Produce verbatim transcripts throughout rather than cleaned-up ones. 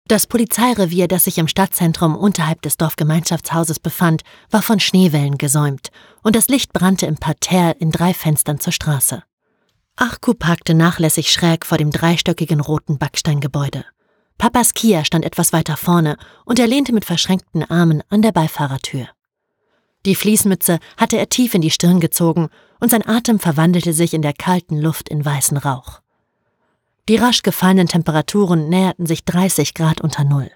Das Polizeirevier, das sich im Stadtzentrum unterhalb des Dorfgemeinschaftshauses befand, war von Schneewellen gesäumt und das Licht brannte im Parterre in drei Fenstern zur Straße. Arku parkte nachlässig schräg vor dem dreistöckigen roten Backsteingebäude. Papas Kia stand etwas weiter vorne und er lehnte mit verschränkten Armen an der Beifahrertür. Die Fließmütze hatte er tief in die Stirn gezogen und sein Atem verwandelte sich in der kalten Luft in weißen Rauch. Die rasch gefallenen Temperaturen näherten sich dreißig Grad unter Null.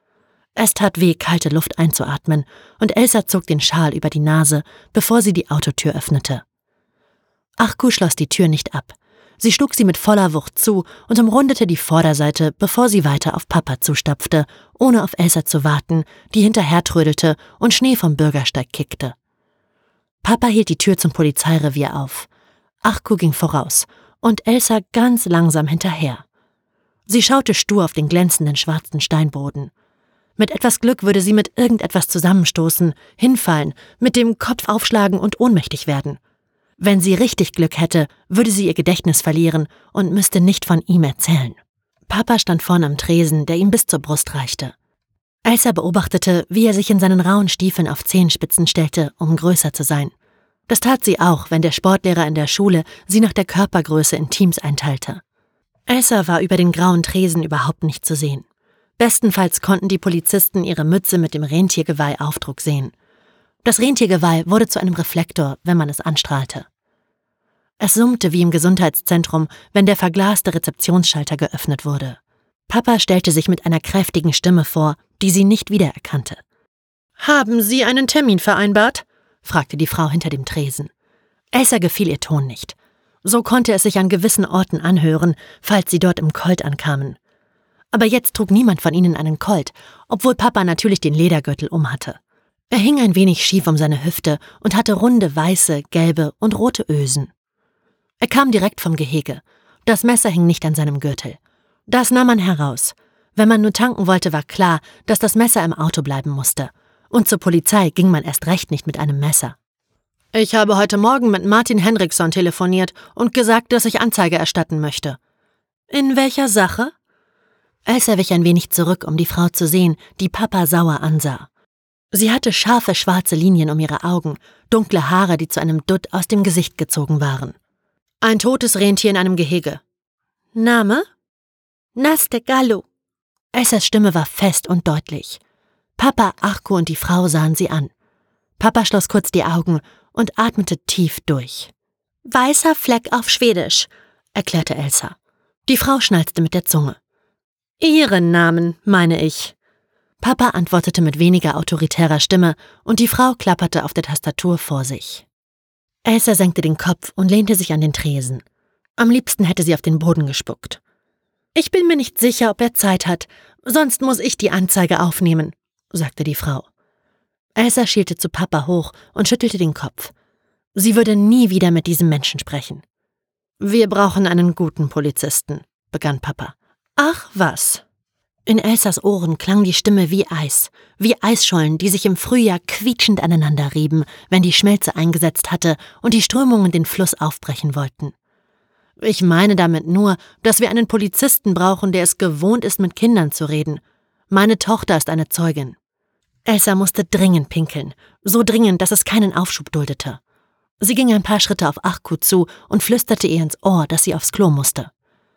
Es tat weh, kalte Luft einzuatmen, und Elsa zog den Schal über die Nase, bevor sie die Autotür öffnete. Arku schloss die Tür nicht ab. Sie schlug sie mit voller Wucht zu und umrundete die Vorderseite, bevor sie weiter auf Papa zustapfte, ohne auf Elsa zu warten, die hinterher trödelte und Schnee vom Bürgersteig kickte. Papa hielt die Tür zum Polizeirevier auf. Arku ging voraus und Elsa ganz langsam hinterher. Sie schaute stur auf den glänzenden schwarzen Steinboden. Mit etwas Glück würde sie mit irgendetwas zusammenstoßen, hinfallen, mit dem Kopf aufschlagen und ohnmächtig werden. Wenn sie richtig Glück hätte, würde sie ihr Gedächtnis verlieren und müsste nicht von ihm erzählen. Papa stand vorn am Tresen, der ihm bis zur Brust reichte. Elsa beobachtete, wie er sich in seinen rauen Stiefeln auf Zehenspitzen stellte, um größer zu sein. Das tat sie auch, wenn der Sportlehrer in der Schule sie nach der Körpergröße in Teams einteilte. Elsa war über den grauen Tresen überhaupt nicht zu sehen. Bestenfalls konnten die Polizisten ihre Mütze mit dem Rentiergeweih-Aufdruck sehen. Das Rentiergeweih wurde zu einem Reflektor, wenn man es anstrahlte. Es summte wie im Gesundheitszentrum, wenn der verglaste Rezeptionsschalter geöffnet wurde. Papa stellte sich mit einer kräftigen Stimme vor, die sie nicht wiedererkannte. »Haben Sie einen Termin vereinbart?« fragte die Frau hinter dem Tresen. Elsa gefiel ihr Ton nicht. So konnte es sich an gewissen Orten anhören, falls sie dort im Colt ankamen. Aber jetzt trug niemand von ihnen einen Colt, obwohl Papa natürlich den Ledergürtel umhatte. Er hing ein wenig schief um seine Hüfte und hatte runde, weiße, gelbe und rote Ösen. Er kam direkt vom Gehege. Das Messer hing nicht an seinem Gürtel. Das nahm man heraus. Wenn man nur tanken wollte, war klar, dass das Messer im Auto bleiben musste. Und zur Polizei ging man erst recht nicht mit einem Messer. »Ich habe heute Morgen mit Martin Henriksson telefoniert und gesagt, dass ich Anzeige erstatten möchte.« »In welcher Sache?« Elsa wich ein wenig zurück, um die Frau zu sehen, die Papa sauer ansah. Sie hatte scharfe schwarze Linien um ihre Augen, dunkle Haare, die zu einem Dutt aus dem Gesicht gezogen waren. »Ein totes Rentier in einem Gehege.« »Name?« »Naste Gallo.« Elsas Stimme war fest und deutlich. Papa, Arku und die Frau sahen sie an. Papa schloss kurz die Augen und atmete tief durch. »Weißer Fleck auf Schwedisch«, erklärte Elsa. Die Frau schnalzte mit der Zunge. »Ihren Namen, meine ich.« Papa antwortete mit weniger autoritärer Stimme und die Frau klapperte auf der Tastatur vor sich. Elsa senkte den Kopf und lehnte sich an den Tresen. Am liebsten hätte sie auf den Boden gespuckt. »Ich bin mir nicht sicher, ob er Zeit hat, sonst muss ich die Anzeige aufnehmen«, sagte die Frau. Elsa schielte zu Papa hoch und schüttelte den Kopf. Sie würde nie wieder mit diesem Menschen sprechen. »Wir brauchen einen guten Polizisten«, begann Papa. »Ach was!« In Elsas Ohren klang die Stimme wie Eis, wie Eisschollen, die sich im Frühjahr quietschend aneinander rieben, wenn die Schmelze eingesetzt hatte und die Strömungen den Fluss aufbrechen wollten. »Ich meine damit nur, dass wir einen Polizisten brauchen, der es gewohnt ist, mit Kindern zu reden. Meine Tochter ist eine Zeugin.« Elsa musste dringend pinkeln, so dringend, dass es keinen Aufschub duldete. Sie ging ein paar Schritte auf Arku zu und flüsterte ihr ins Ohr, dass sie aufs Klo musste.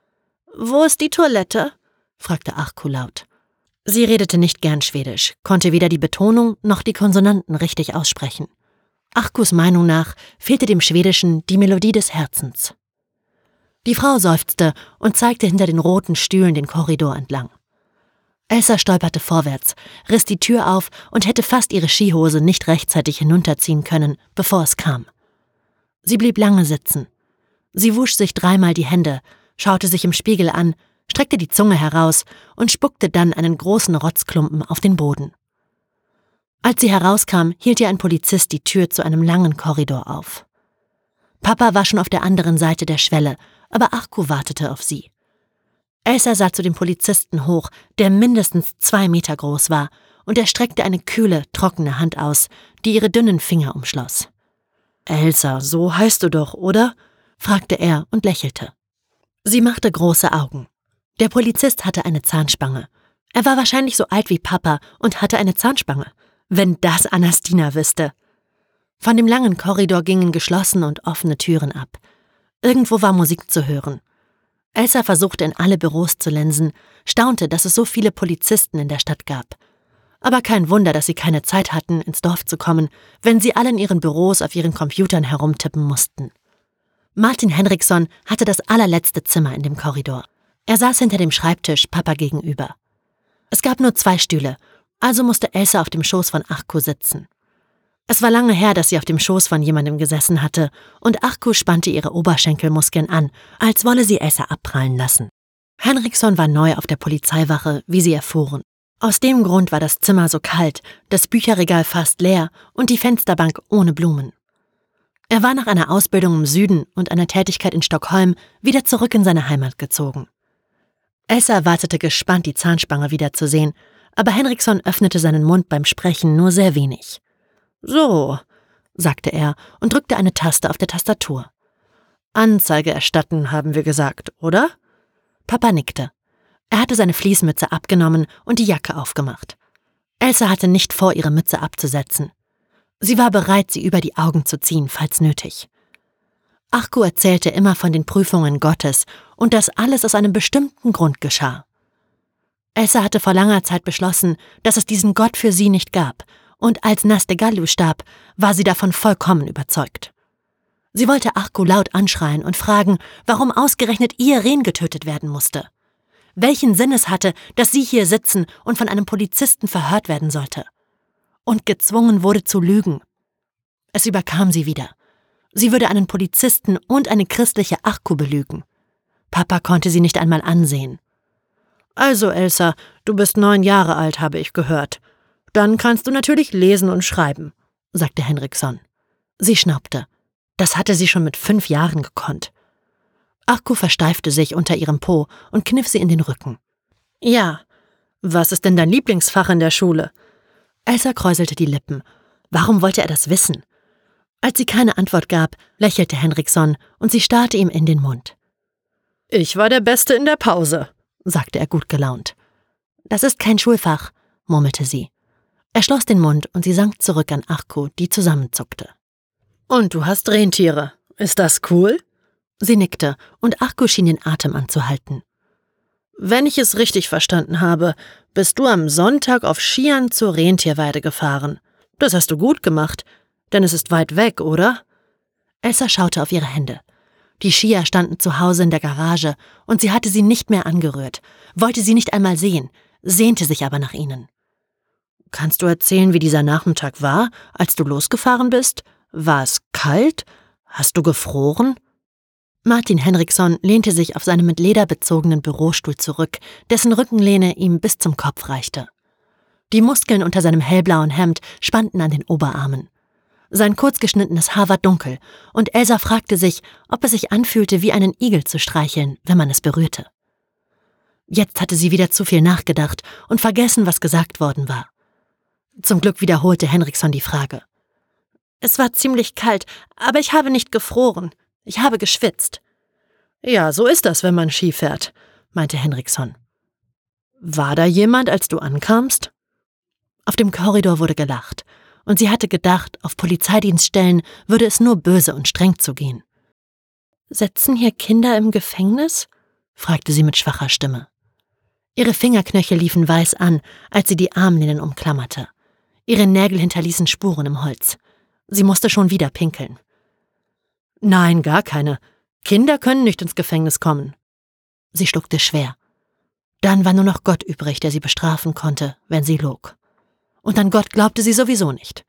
»Wo ist die Toilette?« fragte Arku laut. Sie redete nicht gern Schwedisch, konnte weder die Betonung noch die Konsonanten richtig aussprechen. Arkus Meinung nach fehlte dem Schwedischen die Melodie des Herzens. Die Frau seufzte und zeigte hinter den roten Stühlen den Korridor entlang. Elsa stolperte vorwärts, riss die Tür auf und hätte fast ihre Skihose nicht rechtzeitig hinunterziehen können, bevor es kam. Sie blieb lange sitzen. Sie wusch sich dreimal die Hände, schaute sich im Spiegel an, streckte die Zunge heraus und spuckte dann einen großen Rotzklumpen auf den Boden. Als sie herauskam, hielt ihr ein Polizist die Tür zu einem langen Korridor auf. Papa war schon auf der anderen Seite der Schwelle, aber Arku wartete auf sie. Elsa sah zu dem Polizisten hoch, der mindestens zwei Meter groß war, und er streckte eine kühle, trockene Hand aus, die ihre dünnen Finger umschloss. »Elsa, so heißt du doch, oder?« fragte er und lächelte. Sie machte große Augen. Der Polizist hatte eine Zahnspange. Er war wahrscheinlich so alt wie Papa und hatte eine Zahnspange. Wenn das Anastina wüsste. Von dem langen Korridor gingen geschlossene und offene Türen ab. Irgendwo war Musik zu hören. Elsa versuchte in alle Büros zu linsen, staunte, dass es so viele Polizisten in der Stadt gab. Aber kein Wunder, dass sie keine Zeit hatten, ins Dorf zu kommen, wenn sie alle in ihren Büros auf ihren Computern herumtippen mussten. Martin Henriksson hatte das allerletzte Zimmer in dem Korridor. Er saß hinter dem Schreibtisch Papa gegenüber. Es gab nur zwei Stühle, also musste Elsa auf dem Schoß von Arko sitzen. Es war lange her, dass sie auf dem Schoß von jemandem gesessen hatte, und Arko spannte ihre Oberschenkelmuskeln an, als wolle sie Elsa abprallen lassen. Henriksson war neu auf der Polizeiwache, wie sie erfuhren. Aus dem Grund war das Zimmer so kalt, das Bücherregal fast leer und die Fensterbank ohne Blumen. Er war nach einer Ausbildung im Süden und einer Tätigkeit in Stockholm wieder zurück in seine Heimat gezogen. Elsa erwartete gespannt, die Zahnspange wiederzusehen, aber Henriksson öffnete seinen Mund beim Sprechen nur sehr wenig. »So«, sagte er und drückte eine Taste auf der Tastatur. »Anzeige erstatten, haben wir gesagt, oder?« Papa nickte. Er hatte seine Fließmütze abgenommen und die Jacke aufgemacht. Elsa hatte nicht vor, ihre Mütze abzusetzen. Sie war bereit, sie über die Augen zu ziehen, falls nötig. Arko erzählte immer von den Prüfungen Gottes und dass alles aus einem bestimmten Grund geschah. Elsa hatte vor langer Zeit beschlossen, dass es diesen Gott für sie nicht gab, und als Nastegalu starb, war sie davon vollkommen überzeugt. Sie wollte Arko laut anschreien und fragen, warum ausgerechnet ihr Rehn getötet werden musste. Welchen Sinn es hatte, dass sie hier sitzen und von einem Polizisten verhört werden sollte. Und gezwungen wurde zu lügen. Es überkam sie wieder. Sie würde einen Polizisten und eine christliche Arko belügen. Papa konnte sie nicht einmal ansehen. »Also, Elsa, du bist neun Jahre alt, habe ich gehört. Dann kannst du natürlich lesen und schreiben«, sagte Henriksson. Sie schnaubte. Das hatte sie schon mit fünf Jahren gekonnt. Arko versteifte sich unter ihrem Po und kniff sie in den Rücken. »Ja, was ist denn dein Lieblingsfach in der Schule?« Elsa kräuselte die Lippen. Warum wollte er das wissen? Als sie keine Antwort gab, lächelte Henriksson und sie starrte ihm in den Mund. »Ich war der Beste in der Pause«, sagte er gut gelaunt. »Das ist kein Schulfach«, murmelte sie. Er schloss den Mund und sie sank zurück an Arko, die zusammenzuckte. »Und du hast Rentiere. Ist das cool?« Sie nickte und Arko schien den Atem anzuhalten. »Wenn ich es richtig verstanden habe, bist du am Sonntag auf Skiern zur Rentierweide gefahren. Das hast du gut gemacht, denn es ist weit weg, oder?« Elsa schaute auf ihre Hände. Die Skier standen zu Hause in der Garage und sie hatte sie nicht mehr angerührt, wollte sie nicht einmal sehen, sehnte sich aber nach ihnen. »Kannst du erzählen, wie dieser Nachmittag war, als du losgefahren bist? War es kalt? Hast du gefroren?« Martin Henriksson lehnte sich auf seinem mit Leder bezogenen Bürostuhl zurück, dessen Rückenlehne ihm bis zum Kopf reichte. Die Muskeln unter seinem hellblauen Hemd spannten an den Oberarmen. Sein kurzgeschnittenes Haar war dunkel, und Elsa fragte sich, ob es sich anfühlte, wie einen Igel zu streicheln, wenn man es berührte. Jetzt hatte sie wieder zu viel nachgedacht und vergessen, was gesagt worden war. Zum Glück wiederholte Henriksson die Frage. »Es war ziemlich kalt, aber ich habe nicht gefroren. Ich habe geschwitzt.« »Ja, so ist das, wenn man Ski fährt«, meinte Henriksson. »War da jemand, als du ankamst?« Auf dem Korridor wurde gelacht, und sie hatte gedacht, auf Polizeidienststellen würde es nur böse und streng zugehen. »Sitzen hier Kinder im Gefängnis?« fragte sie mit schwacher Stimme. Ihre Fingerknöchel liefen weiß an, als sie die Armlehnen umklammerte. Ihre Nägel hinterließen Spuren im Holz. Sie musste schon wieder pinkeln. »Nein, gar keine. Kinder können nicht ins Gefängnis kommen.« Sie schluckte schwer. Dann war nur noch Gott übrig, der sie bestrafen konnte, wenn sie log. Und an Gott glaubte sie sowieso nicht.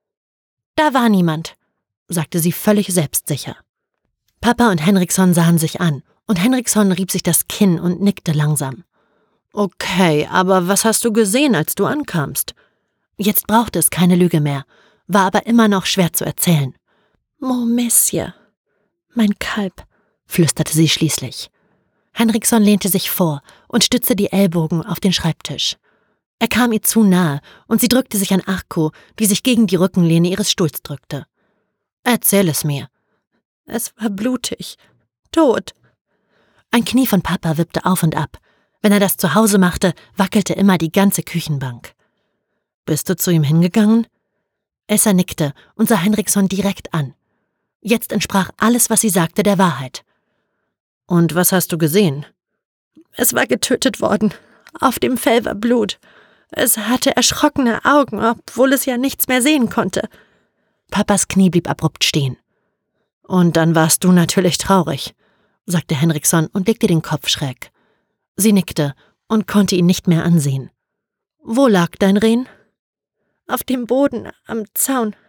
»Da war niemand«, sagte sie völlig selbstsicher. Papa und Henriksson sahen sich an, und Henriksson rieb sich das Kinn und nickte langsam. »Okay, aber was hast du gesehen, als du ankamst?« Jetzt brauchte es keine Lüge mehr, war aber immer noch schwer zu erzählen. »Mon Monsieur, mein Kalb«, flüsterte sie schließlich. Henriksson lehnte sich vor und stützte die Ellbogen auf den Schreibtisch. Er kam ihr zu nahe und sie drückte sich an Arko, die sich gegen die Rückenlehne ihres Stuhls drückte. »Erzähl es mir.« »Es war blutig. Tot.« Ein Knie von Papa wippte auf und ab. Wenn er das zu Hause machte, wackelte immer die ganze Küchenbank. »Bist du zu ihm hingegangen?« Elsa nickte und sah Henriksson direkt an. Jetzt entsprach alles, was sie sagte, der Wahrheit. »Und was hast du gesehen?« »Es war getötet worden. Auf dem Fell war Blut. Es hatte erschrockene Augen, obwohl es ja nichts mehr sehen konnte.« Papas Knie blieb abrupt stehen. »Und dann warst du natürlich traurig«, sagte Henriksson und legte den Kopf schräg. Sie nickte und konnte ihn nicht mehr ansehen. »Wo lag dein Rehn?« »Auf dem Boden, am Zaun.